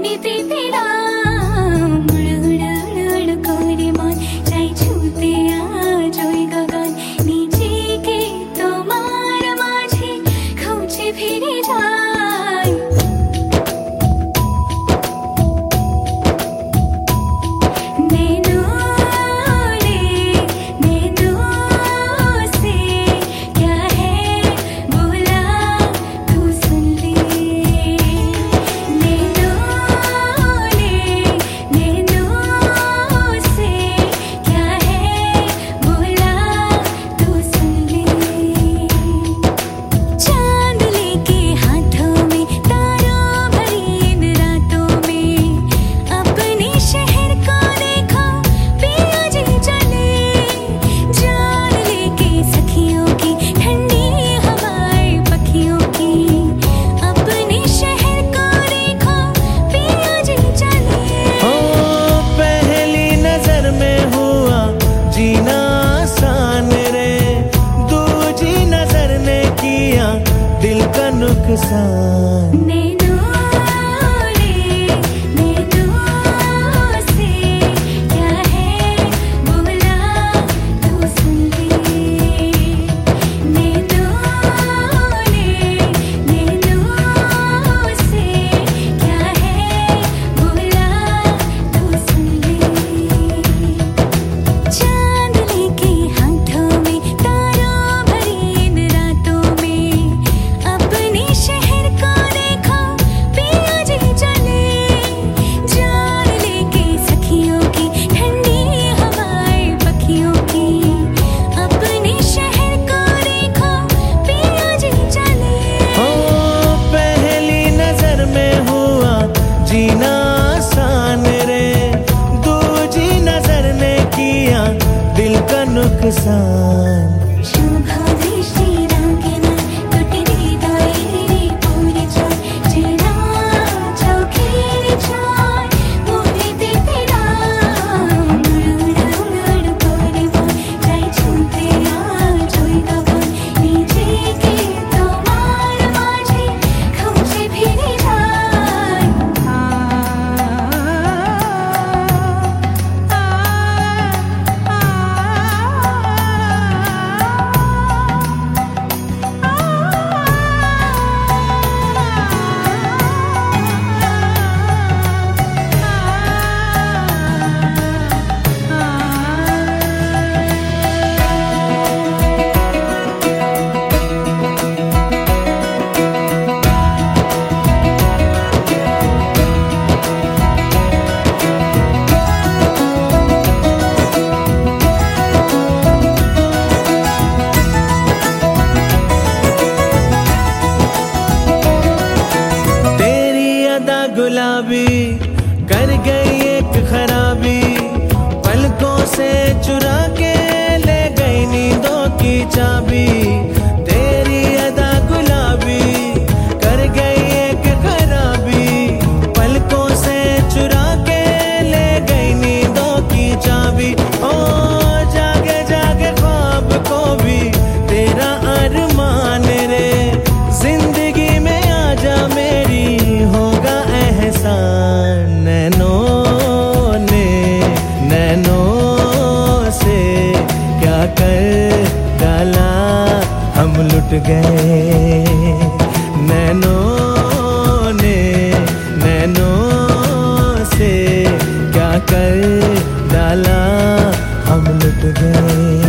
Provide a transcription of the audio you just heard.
मोहिते तेरा उड़ उड़ उड़ उड़ कोरे मान चाই ছুতে আজ ওই গগন নিজেকে তোমার মাঝে খুঁজে ফিরে যাই दिल का नुकसान जीना आसान रे दूजी नजर ने किया दिल का नुकसान गुलाबी कर गई एक खराबी पलकों से चुरा के ले गई नींदों की चाबी तेरी अदा गुलाबी कर गई एक खराबी पलकों से चुरा के ले गई नींदों की चाबी ओ जागे जागे ख्वाब को भी तेरा अरमान रे जिंदगी में आजा मेरी होगा नैनों से क्या कर डाला हम लुट गए नैनों से क्या कर डाला हम लुट गए।